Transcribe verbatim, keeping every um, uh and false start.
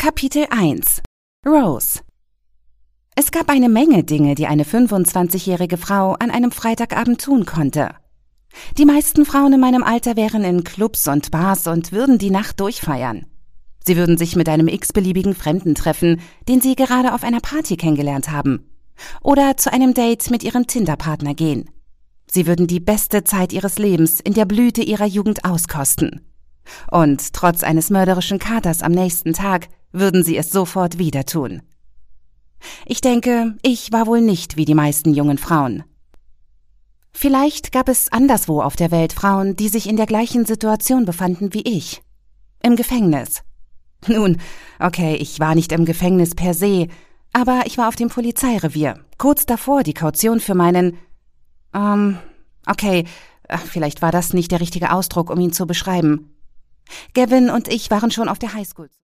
Kapitel eins. Rose. Es gab eine Menge Dinge, die eine fünfundzwanzigjährige Frau an einem Freitagabend tun konnte. Die meisten Frauen in meinem Alter wären in Clubs und Bars und würden die Nacht durchfeiern. Sie würden sich mit einem x-beliebigen Fremden treffen, den sie gerade auf einer Party kennengelernt haben. Oder zu einem Date mit ihrem Tinder-Partner gehen. Sie würden die beste Zeit ihres Lebens in der Blüte ihrer Jugend auskosten. Und trotz eines mörderischen Katers am nächsten Tag würden sie es sofort wieder tun. Ich denke, ich war wohl nicht wie die meisten jungen Frauen. Vielleicht gab es anderswo auf der Welt Frauen, die sich in der gleichen Situation befanden wie ich. Im Gefängnis. Nun, okay, ich war nicht im Gefängnis per se, aber ich war auf dem Polizeirevier, kurz davor, die Kaution für meinen... Ähm, okay, vielleicht war das nicht der richtige Ausdruck, um ihn zu beschreiben. Gavin und ich waren schon auf der Highschool.